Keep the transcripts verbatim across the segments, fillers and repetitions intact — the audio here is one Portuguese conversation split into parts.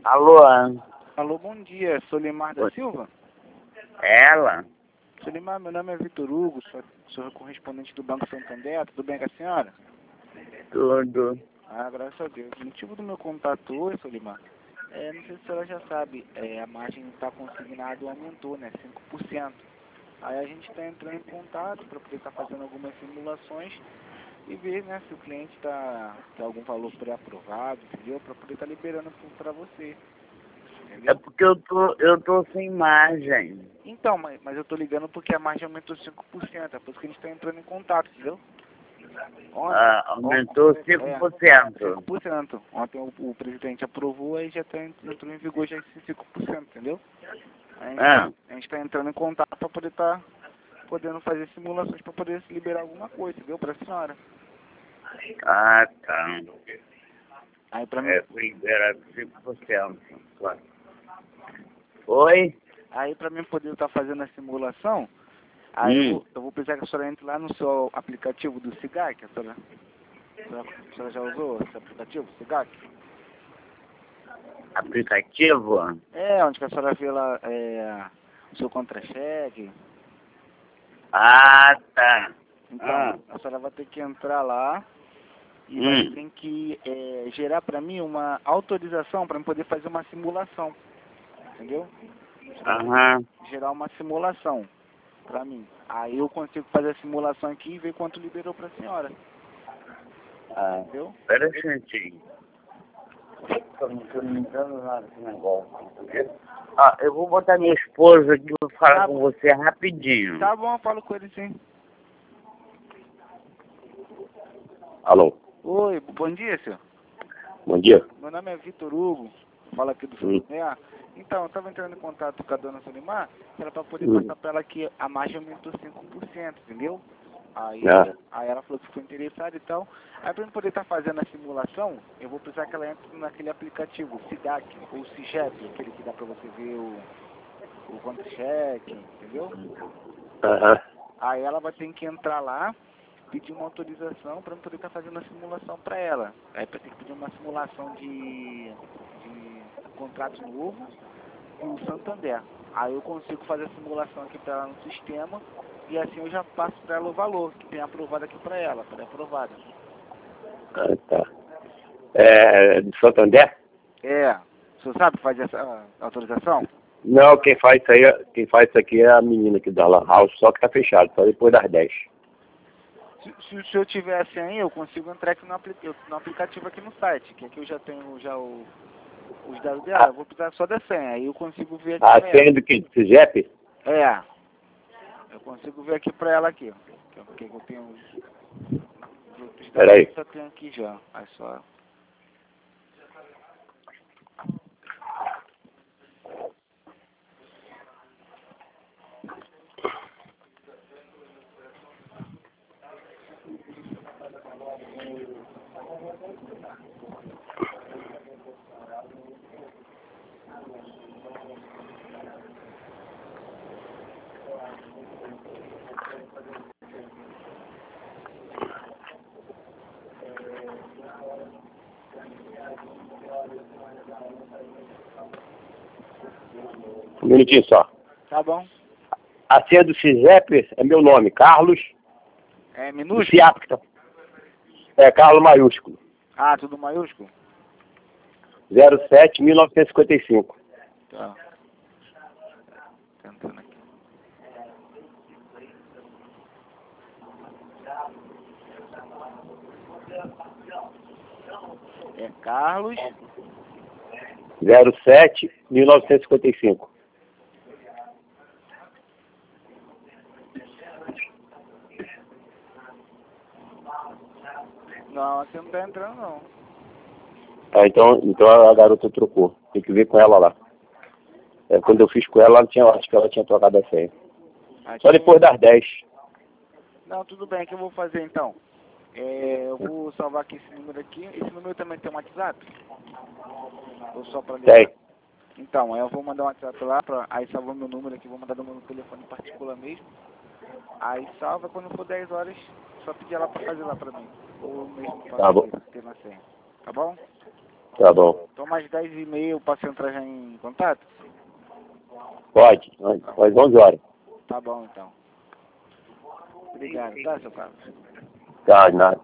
Alô? Alô, bom dia. Solimar da Silva? Ela? Solimar, meu nome é Vitor Hugo, sou, sou correspondente do Banco Santander. Tudo bem com a senhora? Tudo. Ah, graças a Deus. O motivo do meu contato hoje, Solimar, é, não sei se a senhora já sabe, é, a margem está consignada aumentou, né? cinco por cento. Aí a gente está entrando em contato para poder estar fazendo algumas simulações e ver, né, se o cliente está tem algum valor pré-aprovado, entendeu? Para poder estar liberando para você. É Entendeu? porque eu tô, eu tô sem margem. Então, mas, mas eu tô ligando porque a margem aumentou cinco por cento, é por isso que a gente está entrando em contato, entendeu? Ontem, Ah, aumentou cinco é, por cento. cinco por cento. Ontem o, o presidente aprovou e já tá, entrou em vigor já esse cinco por cento, entendeu? A gente Ah, está entrando em contato para poder estar podendo fazer simulações para poder se liberar alguma coisa, entendeu? Para a senhora. ah tá. Aí para mim, É, fui liberado cinco por cento. Oi? aí para mim poder estar fazendo a simulação, aí eu, Hum. vou, eu vou precisar que a senhora entre lá no seu aplicativo do SIGAC, a senhora, a senhora, a senhora já usou esse aplicativo, SIGAC? Aplicativo? É, onde que a senhora vê lá é, o seu contra-cheque. Ah, tá. Então, Ah. a senhora vai ter que entrar lá e vai Hum. ter que é, gerar para mim uma autorização para eu poder fazer uma simulação, entendeu? Aham. Gerar uma simulação para mim. Aí eu consigo fazer a simulação aqui e ver quanto liberou para a senhora, Ah, entendeu? espera um instantinho. Eu não tô me dando nada desse negócio. Ah, eu vou botar minha esposa aqui e vou falar Tá com bom. você rapidinho. Tá bom, eu falo com ele sim. Alô, Oi, bom dia, senhor. bom dia. Meu nome é Vitor Hugo, falo aqui do Hum. Solimar. Então, eu estava entrando em contato com a dona Solimar, que era para poder Hum. passar para ela que a margem aumentou cinco por cento, entendeu? Aí, Ah, aí ela falou que ficou interessada e tal. Aí para eu poder estar fazendo a simulação, eu vou precisar que ela entre naquele aplicativo, SIGAC, ou SIGEP, aquele que dá para você ver o, o contra-cheque, entendeu? aham. Aí ela vai ter que entrar lá, pedir uma autorização para eu poder estar fazendo a simulação para ela. Aí vai ter que pedir uma simulação de, de contrato novo e o Santander. Aí eu consigo fazer a simulação aqui para ela no sistema e assim eu já passo para ela o valor que tem aprovado aqui para ela, para aprovada. Ah, tá. É, de Santander? É, o senhor sabe fazer essa autorização? Não, quem faz isso aí, é- quem faz isso aqui é a menina aqui da Lan House, só que tá fechado, só depois das dez. Se, se o senhor tivesse aí, eu consigo entrar aqui no, apli no aplicativo aqui no site, que aqui eu já tenho já o, os dados dela, eu vou precisar só da senha, aí eu consigo ver aqui A pra senha ela. do que? Do CIGEP? É, eu consigo ver aqui pra ela aqui, ó. Que eu, que eu tenho os, os outros dados, Peraí. eu já tenho aqui já. Aí só. Um minutinho só. Tá bom. A senha do CIGEP é meu nome, Carlos. É Do minúsculo? CIAP, que tá- é Carlos maiúsculo. Ah, tudo maiúsculo? zero sete mil novecentos e cinquenta e cinco. Tá. Tentando aqui. É Carlos. zero sete mil novecentos e cinquenta e cinco. Não, aqui não tá entrando não. Ah, então, então a garota trocou. Tem que ver com ela lá. É, quando eu fiz com ela, ela tinha, acho que ela tinha trocado a senha. Aqui Só depois das dez. Não, tudo bem, o que eu vou fazer então? É, eu vou salvar aqui esse número aqui. Esse número também tem um WhatsApp? Ou só pra ligar? Tem. Então, aí eu vou mandar um WhatsApp lá, pra, aí salva meu número aqui, vou mandar do meu telefone particular mesmo. Aí salva, quando for dez horas, só pedir ela pra fazer lá pra mim. Ou mesmo pra Tá bom. ter na senha. Tá bom? Tá bom. Então mais dez e meia eu posso entrar já em contato? Pode, às onze horas. Tá bom, então. Obrigado, tá, seu Carlos? Tá, nada.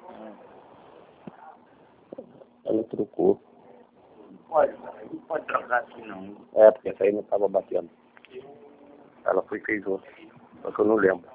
É. Ela trocou. Pode, não pode trocar assim não. É, porque essa aí não tava batendo. Ela foi e fez outra. Só que eu não lembro.